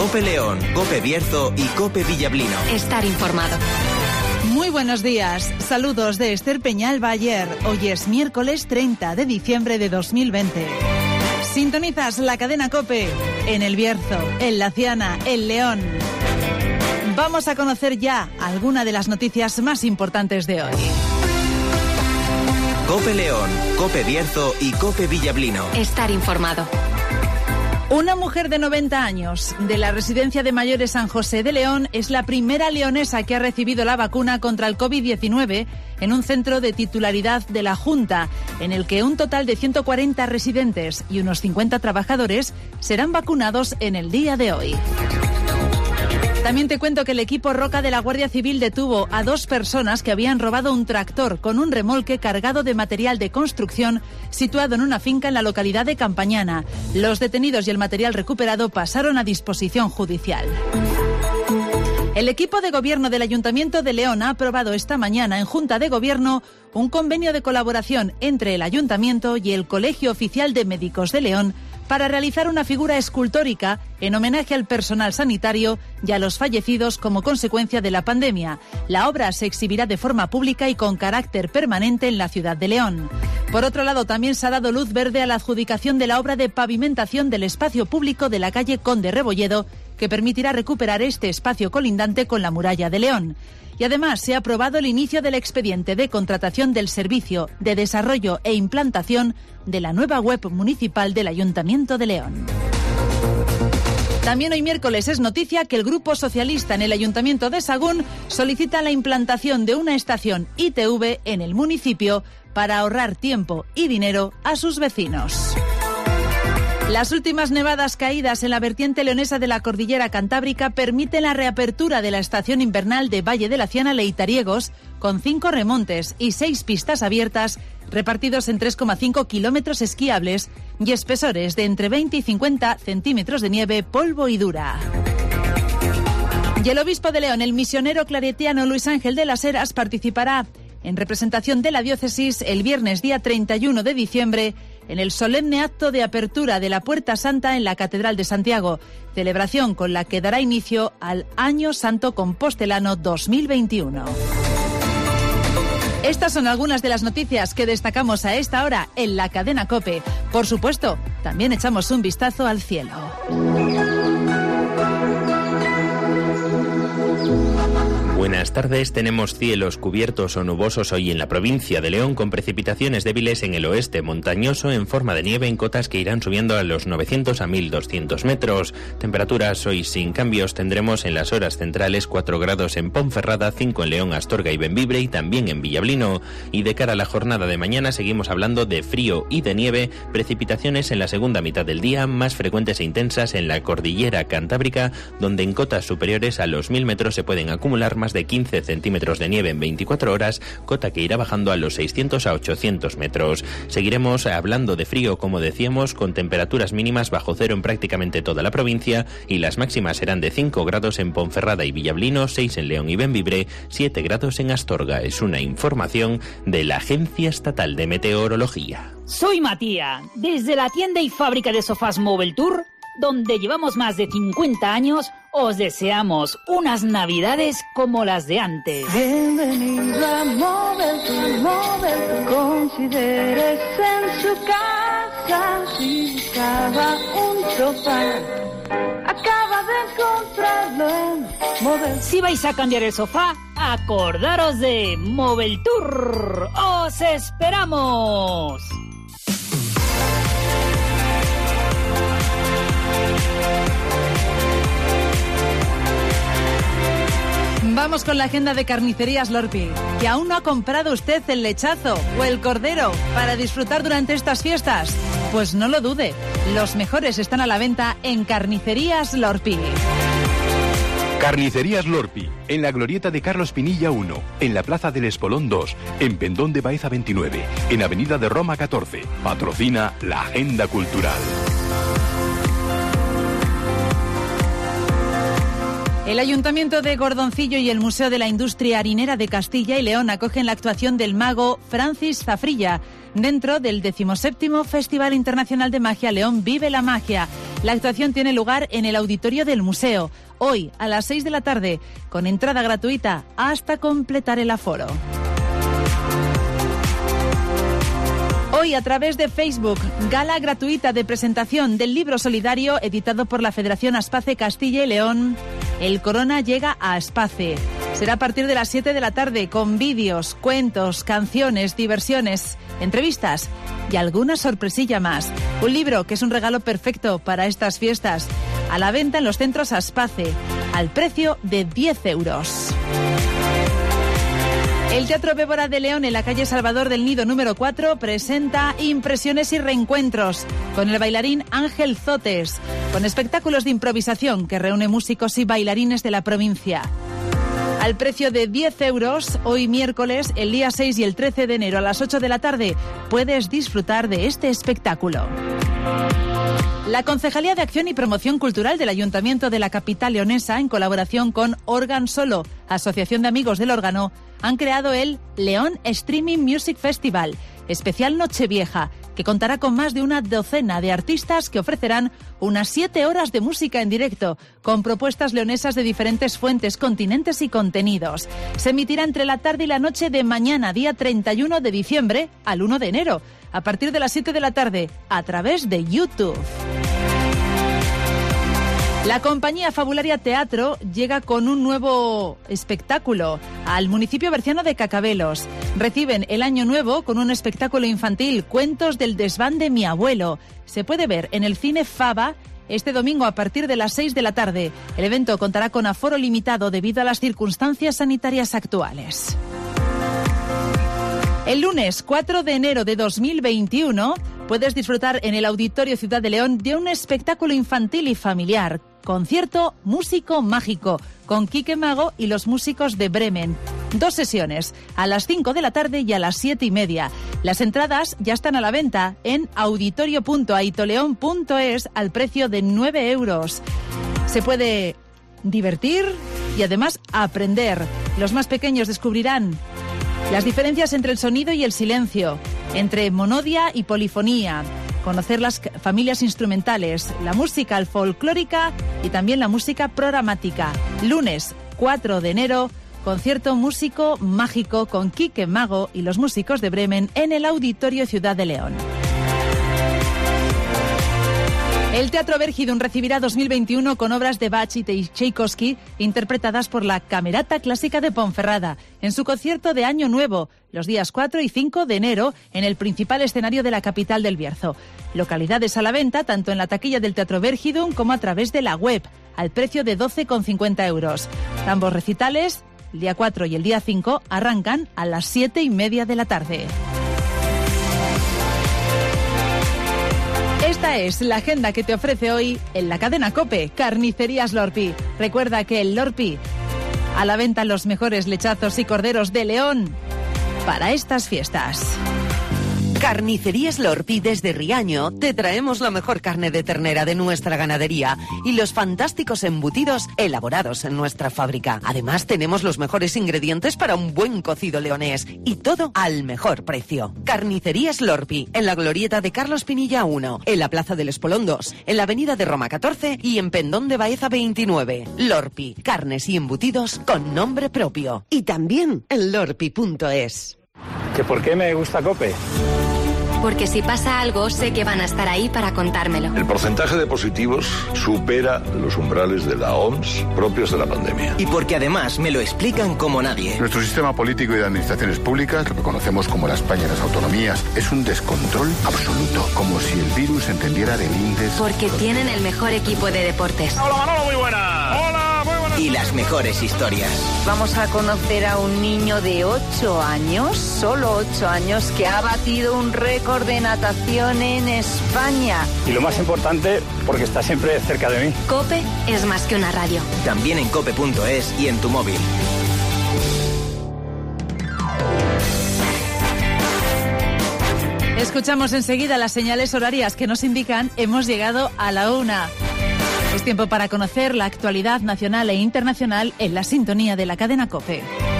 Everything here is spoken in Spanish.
COPE León, COPE Bierzo y COPE Villablino. Estar informado. Muy buenos días. Saludos de Esther Peñal Bayer. Hoy es miércoles 30 de diciembre de 2020. Sintonizas la cadena COPE en El Bierzo, en Laciana, en León. Vamos a conocer ya alguna de las noticias más importantes de hoy. COPE León, COPE Bierzo y COPE Villablino. Estar informado. Una mujer de 90 años de la Residencia de Mayores San José de León es la primera leonesa que ha recibido la vacuna contra el COVID-19 en un centro de titularidad de la Junta, en el que un total de 140 residentes y unos 50 trabajadores serán vacunados en el día de hoy. También te cuento que el equipo Roca de la Guardia Civil detuvo a 2 personas que habían robado un tractor con un remolque cargado de material de construcción situado en una finca en la localidad de Campañana. Los detenidos y el material recuperado pasaron a disposición judicial. El equipo de gobierno del Ayuntamiento de León ha aprobado esta mañana en Junta de Gobierno un convenio de colaboración entre el Ayuntamiento y el Colegio Oficial de Médicos de León para realizar una figura escultórica en homenaje al personal sanitario y a los fallecidos como consecuencia de la pandemia. La obra se exhibirá de forma pública y con carácter permanente en la ciudad de León. Por otro lado, también se ha dado luz verde a la adjudicación de la obra de pavimentación del espacio público de la calle Conde Rebolledo, que permitirá recuperar este espacio colindante con la muralla de León. Y además se ha aprobado el inicio del expediente de contratación del servicio de desarrollo e implantación de la nueva web municipal del Ayuntamiento de León. También hoy miércoles es noticia que el Grupo Socialista en el Ayuntamiento de Sagún solicita la implantación de una estación ITV en el municipio para ahorrar tiempo y dinero a sus vecinos. Las últimas nevadas caídas en la vertiente leonesa de la cordillera cantábrica permiten la reapertura de la estación invernal de Valle de Laciana Leitariegos, con 5 remontes y 6 pistas abiertas repartidos en 3,5 kilómetros esquiables y espesores de entre 20 y 50 centímetros de nieve, polvo y dura. Y el obispo de León, el misionero claretiano Luis Ángel de las Heras, participará en representación de la diócesis el viernes día 31 de diciembre en el solemne acto de apertura de la Puerta Santa en la Catedral de Santiago, celebración con la que dará inicio al Año Santo Compostelano 2021. Estas son algunas de las noticias que destacamos a esta hora en la cadena COPE. Por supuesto, también echamos un vistazo al cielo. Buenas tardes, tenemos cielos cubiertos o nubosos hoy en la provincia de León con precipitaciones débiles en el oeste montañoso en forma de nieve en cotas que irán subiendo a los 900 a 1200 metros. Temperaturas hoy sin cambios, tendremos en las horas centrales 4 grados en Ponferrada, 5 en León, Astorga y Bembibre y también en Villablino. Y de cara a la jornada de mañana seguimos hablando de frío y de nieve, precipitaciones en la segunda mitad del día, más frecuentes e intensas en la cordillera cantábrica, donde en cotas superiores a los 1000 metros se pueden acumular más de 15 centímetros de nieve en 24 horas, cota que irá bajando a los 600 a 800 metros. Seguiremos hablando de frío, como decíamos, con temperaturas mínimas bajo cero en prácticamente toda la provincia y las máximas serán de 5 grados en Ponferrada y Villablino, 6 en León y Bembibre, 7 grados en Astorga. Es una información de la Agencia Estatal de Meteorología. Soy Matías, desde la tienda y fábrica de sofás Mobile Tour, donde llevamos más de 50 años, os deseamos unas navidades como las de antes. Bienvenido a Mobile Tour, considérese en su casa si buscaba un sofá. Acaba de encontrarlo en Mobile. Si vais a cambiar el sofá, acordaros de Mobile Tour. ¡Os esperamos! Vamos con la agenda de Carnicerías Lorpi. ¿Que aún no ha comprado usted el lechazo o el cordero para disfrutar durante estas fiestas? Pues no lo dude, los mejores están a la venta en Carnicerías Lorpi. Carnicerías Lorpi, en la glorieta de Carlos Pinilla 1, en la Plaza del Espolón 2, en Pendón de Baeza 29, en Avenida de Roma 14. Patrocina la Agenda Cultural. El Ayuntamiento de Gordoncillo y el Museo de la Industria Harinera de Castilla y León acogen la actuación del mago Francis Zafrilla dentro del 17º Festival Internacional de Magia León Vive la Magia. La actuación tiene lugar en el auditorio del museo, hoy a las 6 de la tarde, con entrada gratuita hasta completar el aforo. Hoy, a través de Facebook, gala gratuita de presentación del libro solidario editado por la Federación Aspace Castilla y León, El Corona llega a Aspace. Será a partir de las 7 de la tarde, con vídeos, cuentos, canciones, diversiones, entrevistas y alguna sorpresilla más. Un libro que es un regalo perfecto para estas fiestas. A la venta en los centros Aspace, al precio de 10 euros. El Teatro Bébora de León, en la calle Salvador del Nido número 4, presenta Impresiones y Reencuentros con el bailarín Ángel Zotes, con espectáculos de improvisación que reúne músicos y bailarines de la provincia. Al precio de 10 euros, hoy miércoles, el día 6 y el 13 de enero a las 8 de la tarde, puedes disfrutar de este espectáculo. La Concejalía de Acción y Promoción Cultural del Ayuntamiento de la capital leonesa, en colaboración con Organ Solo, Asociación de Amigos del Órgano, han creado el León Streaming Music Festival, especial Nochevieja, que contará con más de una docena de artistas que ofrecerán unas 7 horas de música en directo, con propuestas leonesas de diferentes fuentes, continentes y contenidos. Se emitirá entre la tarde y la noche de mañana, día 31 de diciembre, al 1 de enero, a partir de las 7 de la tarde, a través de YouTube. La compañía Fabularia Teatro llega con un nuevo espectáculo al municipio berciano de Cacabelos. Reciben el año nuevo con un espectáculo infantil, Cuentos del desván de mi abuelo. Se puede ver en el Cine Faba este domingo a partir de las 6 de la tarde. El evento contará con aforo limitado debido a las circunstancias sanitarias actuales. El lunes 4 de enero de 2021 puedes disfrutar en el Auditorio Ciudad de León de un espectáculo infantil y familiar. Concierto Músico Mágico, con Quique Mago y los músicos de Bremen. 2 sesiones, a las 5 de la tarde y a las 7:30. Las entradas ya están a la venta en auditorio.aitoleon.es al precio de 9 euros. Se puede divertir y además aprender. Los más pequeños descubrirán las diferencias entre el sonido y el silencio, entre monodia y polifonía, conocer las familias instrumentales, la música folclórica y también la música programática. Lunes 4 de enero, concierto Músico Mágico con Quique Mago y los músicos de Bremen en el Auditorio Ciudad de León. El Teatro Vergidun recibirá 2021 con obras de Bach y Tchaikovsky interpretadas por la Camerata Clásica de Ponferrada en su concierto de Año Nuevo, los días 4 y 5 de enero en el principal escenario de la capital del Bierzo. Localidades a la venta tanto en la taquilla del Teatro Vergidun como a través de la web, al precio de 12,50 euros. Ambos recitales, el día 4 y el día 5, arrancan a las 7:30 de la tarde. Esta es la agenda que te ofrece hoy en la cadena COPE, Carnicerías Lorpi. Recuerda que el Lorpi, a la venta los mejores lechazos y corderos de León para estas fiestas. Carnicerías Lorpi desde Riaño te traemos la mejor carne de ternera de nuestra ganadería y los fantásticos embutidos elaborados en nuestra fábrica. Además tenemos los mejores ingredientes para un buen cocido leonés y todo al mejor precio. Carnicerías Lorpi, en la glorieta de Carlos Pinilla 1, en la Plaza del Espolón 2, en la Avenida de Roma 14 y en Pendón de Baeza 29. Lorpi, carnes y embutidos con nombre propio. Y también en lorpi.es. ¿Que por qué me gusta COPE? Porque si pasa algo, sé que van a estar ahí para contármelo. El porcentaje de positivos supera los umbrales de la OMS propios de la pandemia. Y porque además me lo explican como nadie. Nuestro sistema político y de administraciones públicas, lo que conocemos como la España de las autonomías, es un descontrol absoluto, como si el virus entendiera de lindes. Porque tienen el mejor equipo de deportes. Hola Manolo, muy buena. Hola, muy buena. Y las mejores historias. Vamos a conocer a un niño de 8 años, solo 8 años, que ha batido un récord de natación en España. Y lo más importante, porque está siempre cerca de mí. COPE es más que una radio. También en cope.es y en tu móvil. Escuchamos enseguida las señales horarias que nos indican hemos llegado a la 1. Es tiempo para conocer la actualidad nacional e internacional en la sintonía de la cadena COPE.